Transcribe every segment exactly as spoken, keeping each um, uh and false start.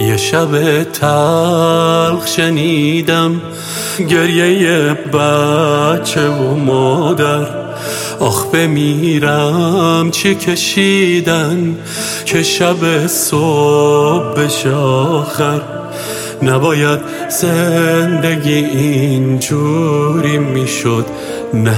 یه شب تلخ شنیدم گریه بچه و مادر، آخ بمیرم چی کشیدن که شب صبح بشه آخر. نباید زندگی اینجوری میشد، نه.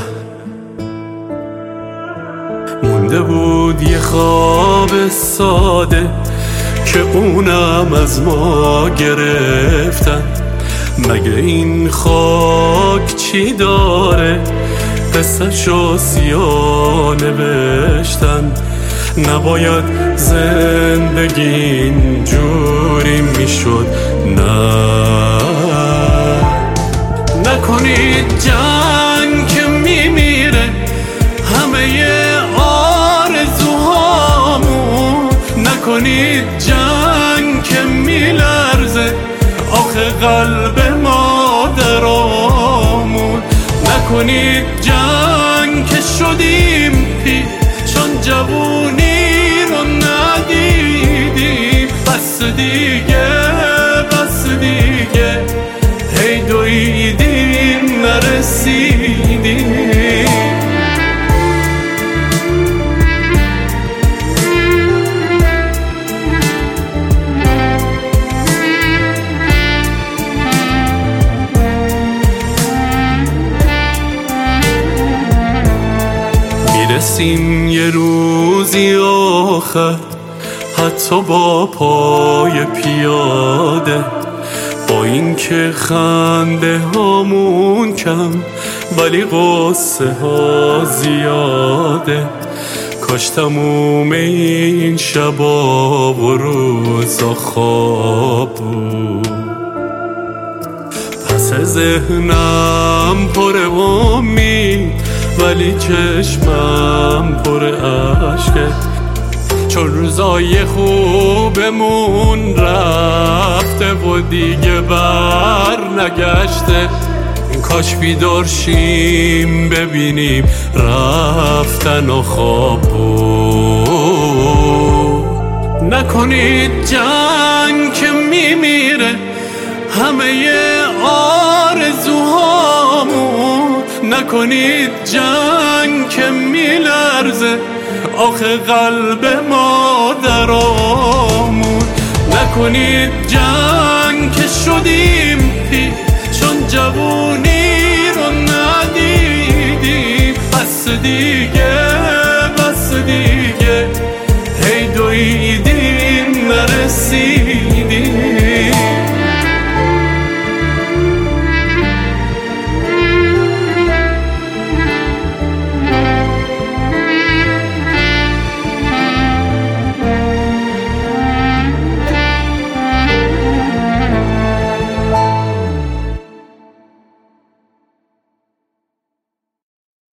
مونده بود یه خواب ساده که اونم از ما گرفتن. مگه این خاک چی داره قصه شو سیاه نوشتن؟ نباید زندگی اینجوری میشد، نه. نکنید جنگ که میمیره همه آرزوهامون، نکنید جنگ که میلرزه آخه قلب مادرامون، نکنید جنگ که شدیم پی چون جوونی رو ندیدیم. بس دیگه بس دیگه هی دویدیم نرسیدیم. میرسیم یه روزی آخر حتی با پای پیاده، با این که خنده هامون کم ولی قصه ها زیاده. کاش تموم این شبا و روزا خواب بود. پس ذهنم پر امید ولی چشمم پر عشقه، چون روزای خوبمون رفته و دیگه بر نگشته. کاش بیدار شیم ببینیم رفتن و خواب بود. نکنید جنگ که میمیره همه آرزوهامون، نکنید جنگ که میلرزه آخه قلب مادرامون، نکنید جنگ که شدیم پی چون جوونی رو ندیدیم. بس دیگه